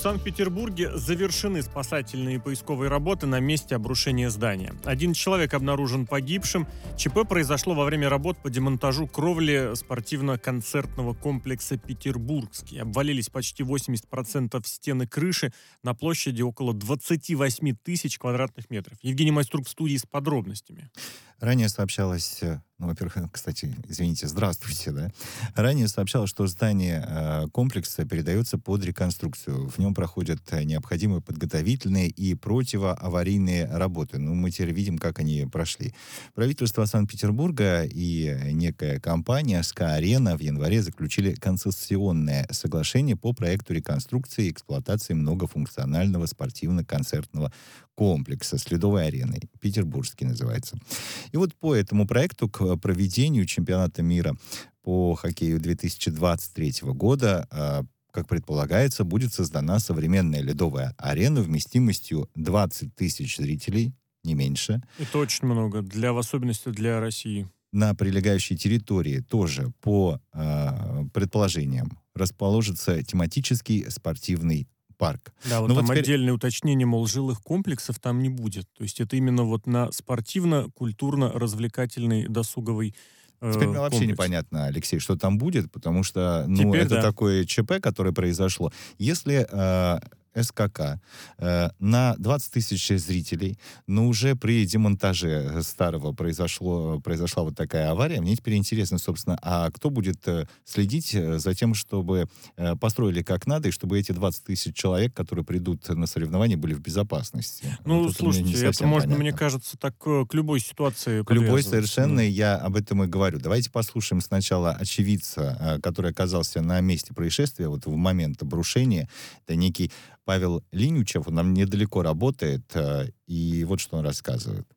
Санкт-Петербурге завершены спасательные и поисковые работы на месте обрушения здания. Один человек обнаружен погибшим. ЧП произошло во время работ по демонтажу кровли спортивно-концертного комплекса «Петербургский». Обвалились почти 80% стены крыши на площади около 28 тысяч квадратных метров. Евгений Майструк в студии с подробностями. Ранее сообщалось, во-первых, кстати, извините, здравствуйте, да. Ранее сообщалось, что здание комплекса передается под реконструкцию. В нем проходят необходимые подготовительные и противоаварийные работы. Мы теперь видим, как они прошли. Правительство Санкт-Петербурга и некая компания «СКА-Арена» в январе заключили концессионное соглашение по проекту реконструкции и эксплуатации многофункционального спортивно-концертного комплекса с ледовой ареной. Петербургский называется. И вот по этому проекту к проведению чемпионата мира по хоккею 2023 года, как предполагается, будет создана современная ледовая арена вместимостью 20 тысяч зрителей, не меньше. Это очень много, в особенности для России. На прилегающей территории тоже, по предположениям, расположится тематический спортивный парк. Да, вот там отдельное уточнение, мол, жилых комплексов там не будет. То есть это именно вот на спортивно-культурно-развлекательный досуговый Теперь мне вообще комплекс. Непонятно, Алексей, что там будет, потому что Теперь это да. такое ЧП, которое произошло. Если СКК на 20 тысяч зрителей, но уже при демонтаже старого произошла вот такая авария, мне теперь интересно, собственно, а кто будет следить за тем, чтобы построили как надо, и чтобы эти 20 тысяч человек, которые придут на соревнования, были в безопасности? Слушайте, это можно, понятно. Мне кажется, так к любой ситуации к любой совершенно, я об этом и говорю. Давайте послушаем сначала очевидца, который оказался на месте происшествия, вот в момент обрушения. Это некий Павел Линючев, он нам недалеко работает, и вот что он рассказывает.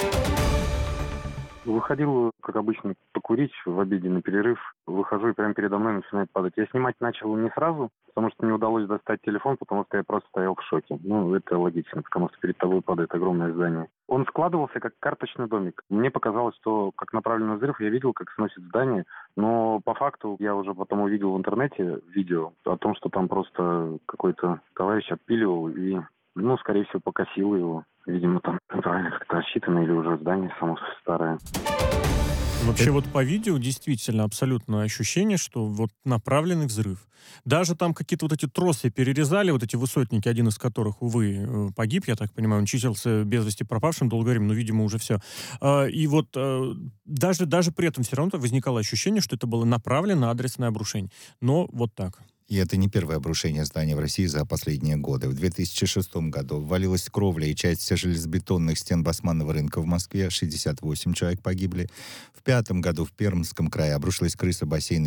Выходил, как обычно, покурить в обеденный перерыв. Выхожу, и прямо передо мной начинает падать. Я снимать начал не сразу, потому что не удалось достать телефон, потому что я просто стоял в шоке. Это логично, потому что перед тобой падает огромное здание. Он складывался как карточный домик. Мне показалось, что как направленный взрыв, я видел, как сносит здание, но по факту я уже потом увидел в интернете видео о том, что там просто какой-то товарищ отпиливал и, скорее всего, покосил его. Видимо, там правильно как-то рассчитано, или уже здание само старое. Вообще вот по видео действительно абсолютно ощущение, что вот направленный взрыв. Даже там какие-то вот эти тросы перерезали, вот эти высотники, один из которых, увы, погиб, я так понимаю, он числился без вести пропавшим долгое время, но, видимо, уже все. И вот даже при этом все равно возникало ощущение, что это было направлено адресное обрушение. Но вот так. И это не первое обрушение здания в России за последние годы. В 2006 году ввалилась кровля и часть железобетонных стен Басманного рынка в Москве. 68 человек погибли. В 2005 году в Пермском крае обрушилась крыша бассейна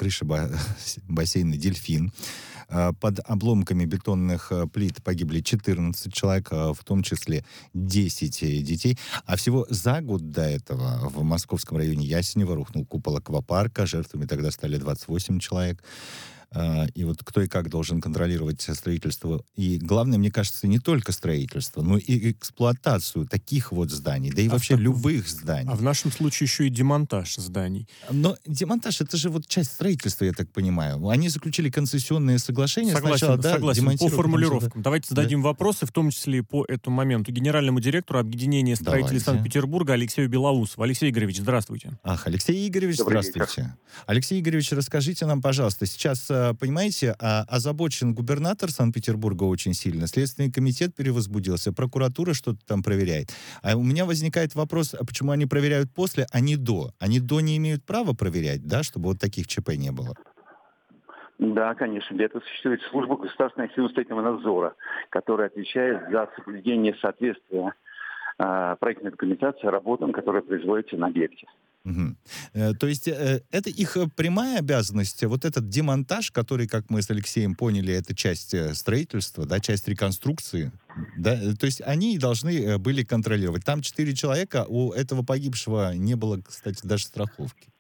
«Дельфин». Под обломками бетонных плит погибли 14 человек, в том числе 10 детей. А всего за год до этого в московском районе Ясенево рухнул купол аквапарка. Жертвами тогда стали 28 человек. И вот кто и как должен контролировать строительство. И главное, мне кажется, не только строительство, но и эксплуатацию таких вот зданий, да и вообще любых зданий. А в нашем случае еще и демонтаж зданий. Но демонтаж, это же вот часть строительства, я так понимаю. Они заключили концессионные соглашения. Согласен. По формулировкам. Давайте зададим вопросы, в том числе и по этому моменту. Генеральному директору Объединения строителей Санкт-Петербурга Алексею Белоусову. Алексей Игоревич, здравствуйте. Алексей Игоревич, здравствуйте. Алексей Игоревич, расскажите нам, пожалуйста, сейчас, понимаете, озабочен губернатор Санкт-Петербурга очень сильно. Следственный комитет перевозбудился, прокуратура что-то там проверяет. А у меня возникает вопрос, почему они проверяют после, а не до? Они до не имеют права проверять, да, чтобы вот таких ЧП не было? Да, конечно. Для этого существует служба государственного строительного надзора, которая отвечает за соблюдение соответствия проектной документации работам, которые производятся на объекте. Угу. То есть это их прямая обязанность, вот этот демонтаж, который, как мы с Алексеем поняли, это часть строительства, да, часть реконструкции, да, то есть они должны были контролировать. Там 4 человека, у этого погибшего не было, кстати, даже страховки.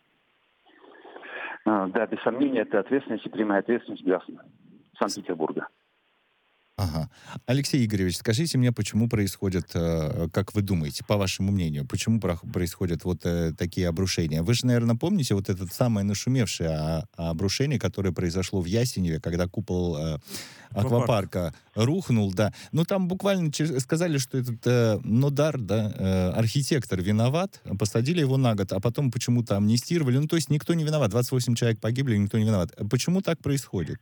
Да, без сомнения, это ответственность и прямая ответственность граждан Санкт-Петербурга. Ага. Алексей Игоревич, скажите мне, почему происходит, как вы думаете, по вашему мнению, почему происходят вот такие обрушения? Вы же, наверное, помните вот это самое нашумевшее обрушение, которое произошло в Ясеневе, когда купол Аквапарк. аквапарка рухнул, да. Ну, там буквально сказали, что этот Нодар, да, архитектор виноват, посадили его на год, а потом почему-то амнистировали. Ну, то есть никто не виноват, 28 человек погибли, никто не виноват. Почему так происходит?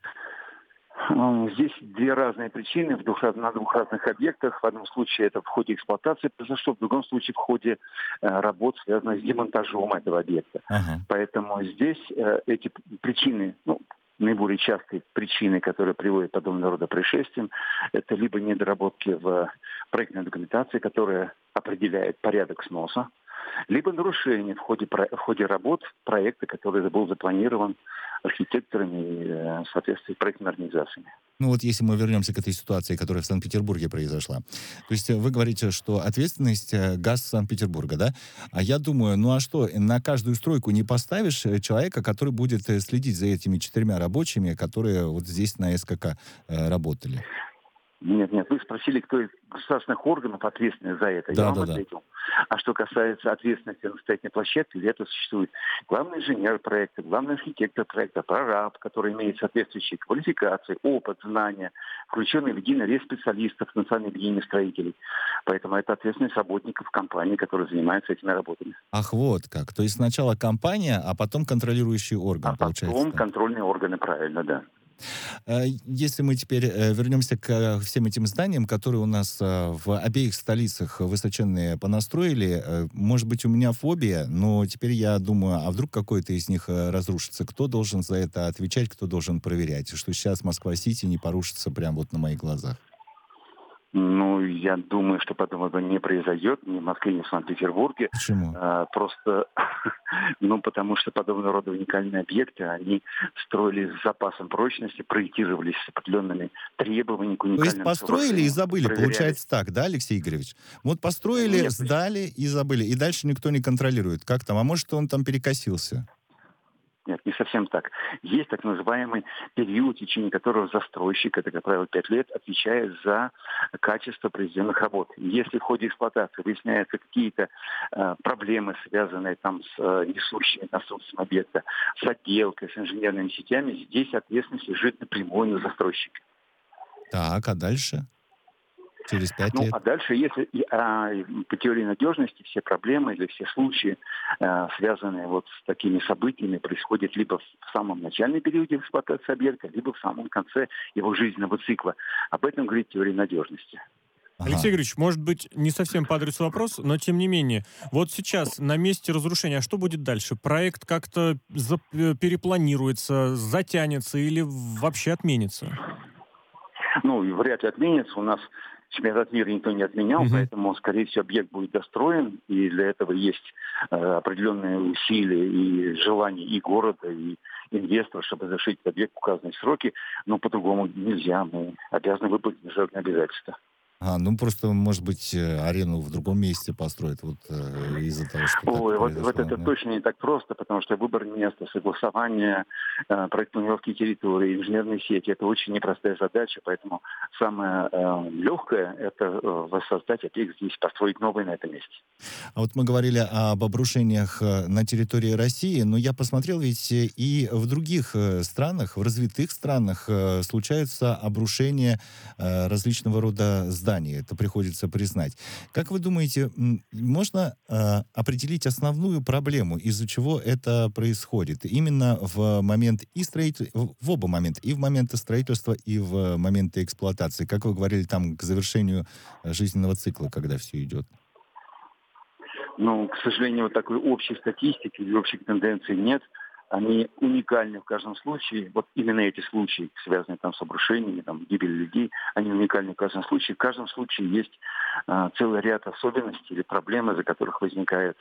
Здесь две разные причины на двух разных объектах. В одном случае это в ходе эксплуатации произошло, в другом случае в ходе работ, связанных с демонтажом этого объекта. Ага. Поэтому здесь эти причины, наиболее частые причины, которые приводят к подобного рода происшествиям, это либо недоработки в проектной документации, которая определяет порядок сноса, либо нарушение в ходе работ проекта, который был запланирован архитекторами и, соответственно, проектными организациями. Ну вот если мы вернемся к этой ситуации, которая в Санкт-Петербурге произошла. То есть вы говорите, что ответственность ГАЗ Санкт-Петербурга, да? А я думаю, ну а что, на каждую стройку не поставишь человека, который будет следить за этими 4 рабочими, которые вот здесь на СКК работали? Нет, вы спросили, кто из государственных органов ответственный за это. Я Да, вам да, да. ответил. А что касается ответственности на строительной площадке, для этого существует главный инженер проекта, главный архитектор проекта, прораб, который имеет соответствующие квалификации, опыт, знания, включенный в единый реестр специалистов Национального объединения строителей. Поэтому это ответственность работников компании, которые занимаются этими работами. Ах, вот как. То есть сначала компания, а потом контролирующий А орган, получается потом так. контрольные органы, правильно, да. Если мы теперь вернемся к всем этим зданиям, которые у нас в обеих столицах высоченные понастроили, может быть, у меня фобия, но теперь я думаю, а вдруг какой-то из них разрушится? Кто должен за это отвечать, кто должен проверять? Что сейчас Москва-Сити не порушится прямо вот на моих глазах? Я думаю, что подобного не произойдет ни в Москве, ни в Санкт-Петербурге. Почему? Просто, потому что подобного рода уникальные объекты, они строились с запасом прочности, проектировались с определенными требованиями к То есть уникальным построили и сооружениям, забыли, проверялись. получается так, да, Алексей Игоревич? Вот построили, Нет, сдали и забыли, и дальше никто не контролирует. Как там? А может, он там перекосился? Нет, не совсем так. Есть так называемый период, в течение которого застройщик, это, как правило, 5 лет, отвечает за качество произведенных работ. Если в ходе эксплуатации выясняются какие-то проблемы, связанные там с несущими конструкциями объекта, с отделкой, с инженерными сетями, здесь ответственность лежит напрямую на застройщике. Так, а дальше? Через 5 лет? А дальше, если по теории надежности все проблемы или все случаи, связанные вот с такими событиями, происходят либо в самом начальном периоде эксплуатации объекта, либо в самом конце его жизненного цикла. Об этом говорит теория надежности. Ага. Алексей Игоревич, может быть, не совсем по адресу вопрос, но тем не менее, вот сейчас на месте разрушения, а что будет дальше? Проект как-то перепланируется, затянется или вообще отменится? Вряд ли отменится. У нас чемпионат мира никто не отменял, поэтому, скорее всего, объект будет достроен, и для этого есть определенные усилия и желания и города, и инвесторов, чтобы завершить этот объект в указанные сроки. Но по-другому нельзя. Мы обязаны выполнить международные обязательства. Просто, может быть, арену в другом месте построить, из-за того, что так произошло. Вот это точно не так просто, потому что выбор места, согласование проектировки территории, инженерные сети — это очень непростая задача, поэтому самое легкое — это воссоздать объект здесь, построить новый на этом месте. А вот мы говорили об обрушениях на территории России, но я посмотрел, ведь и в других странах, в развитых странах случаются обрушения различного рода зданий. Это приходится признать. Как вы думаете, можно определить основную проблему, из-за чего это происходит? Именно в момент в оба момента, и в моменты строительства, и в моменты эксплуатации. Как вы говорили, там к завершению жизненного цикла, когда все идет. К сожалению, вот такой общей статистики или общих тенденций нет. Они уникальны в каждом случае. Вот именно эти случаи, связанные там с обрушениями, гибелью людей, они уникальны в каждом случае. В каждом случае есть целый ряд особенностей или проблем, из-за которых возникает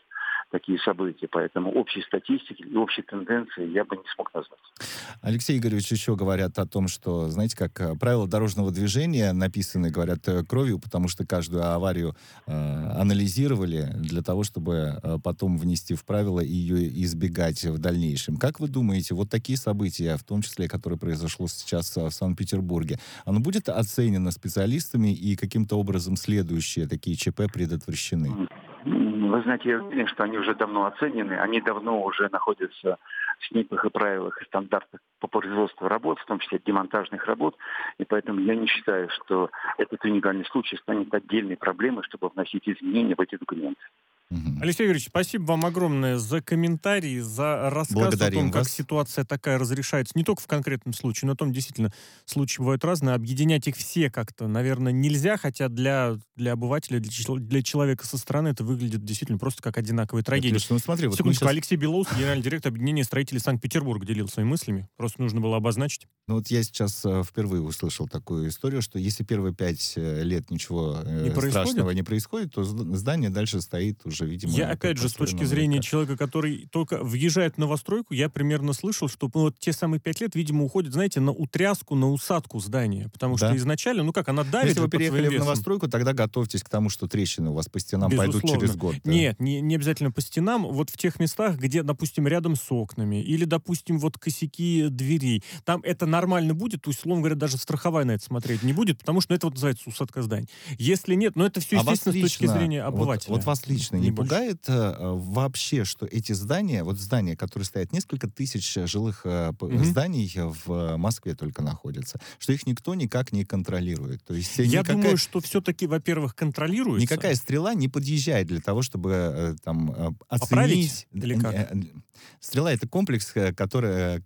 такие события. Поэтому общей статистики и общей тенденции я бы не смог назвать. Алексей Игоревич, еще говорят о том, что, знаете, как правила дорожного движения написаны, говорят, кровью, потому что каждую аварию анализировали для того, чтобы потом внести в правила и ее избегать в дальнейшем. Как вы думаете, вот такие события, в том числе, которое произошло сейчас в Санкт-Петербурге, оно будет оценено специалистами и каким-то образом следующие такие ЧП предотвращены? Вы знаете, я уверен, что они уже давно оценены, они давно уже находятся в СНИПах и правилах и стандартах по производству работ, в том числе демонтажных работ, и поэтому я не считаю, что этот уникальный случай станет отдельной проблемой, чтобы вносить изменения в эти документы. Алексей Юрьевич, спасибо вам огромное за комментарии, за рассказ о том, как ситуация такая разрешается не только в конкретном случае, но о том, действительно, случаи бывают разные. Объединять их все как-то, наверное, нельзя, хотя для обывателя, для человека со стороны это выглядит действительно просто как одинаковая трагедия. Ну, смотри, вот секундочку, Алексей Белоусов, генеральный директор объединения строителей Санкт-Петербурга, делил своими мыслями. Просто нужно было обозначить. Ну вот я сейчас впервые услышал такую историю, что если первые 5 лет ничего страшного не происходит, то здание дальше стоит уже, видимо... Я, опять же, с точки зрения человека, который только въезжает в новостройку, я примерно слышал, что вот те самые 5 лет, видимо, уходят, знаете, на утряску, на усадку здания. Потому что изначально, она давит. Если вы переехали в новостройку, тогда готовьтесь к тому, что трещины у вас по стенам пойдут через год. Да? Нет, не обязательно по стенам. Вот в тех местах, где, допустим, рядом с окнами, или, допустим, вот косяки дверей, там это нормально будет, то есть, условно говоря, даже страховая на это смотреть не будет, потому что это вот называется усадка зданий. Если нет, это все, естественно, с точки зрения обывателя. Вот вас лично не пугает вообще, что эти здания, вот здания, которые стоят, несколько тысяч жилых зданий в Москве только находятся, что их никто никак не контролирует. То есть я думаю, что все-таки, во-первых, контролируется. Никакая стрела не подъезжает для того, чтобы оценить... Поправить? Или как? Стрела — это комплекс, который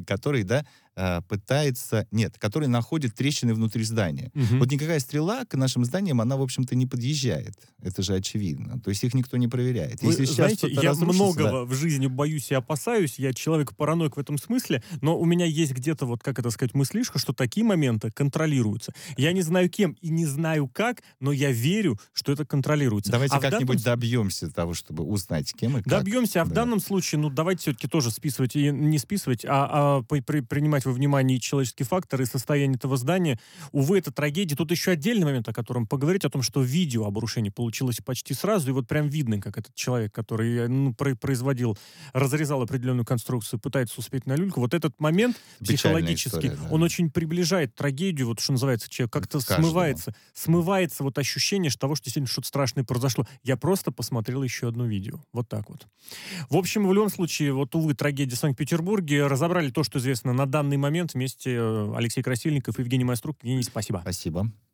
пытается... Нет, который находит трещины внутри здания. Вот никакая стрела к нашим зданиям, она, в общем-то, не подъезжает. Это же очевидно. То есть их никто не проверяет. Вы знаете, я многого в жизни боюсь и опасаюсь. Я человек-параноик в этом смысле, но у меня есть где-то, мыслишка, что такие моменты контролируются. Я не знаю кем и не знаю как, но я верю, что это контролируется. Давайте как-нибудь добьемся того, чтобы узнать, кем и как. Добьемся, в данном случае, давайте все-таки тоже списывать, и не списывать, а принимать во внимание человеческий фактор и состояние этого здания. Увы, это трагедия. Тут еще отдельный момент, о котором поговорить, о том, что видео обрушения получилось почти сразу, и вот прям видно, как этот человек, который разрезал определенную конструкцию, пытается успеть на люльку. Вот этот момент психологически, он очень приближает трагедию, вот что называется, человек как-то смывается вот ощущение того, что действительно что-то страшное произошло. Я просто посмотрел еще одно видео. Вот так вот. В общем, в любом случае, увы, трагедия в Санкт-Петербурге. Разобрали то, что известно на данный момент вместе Алексей Красильников и Евгений Майструк. Евгений, спасибо. Спасибо.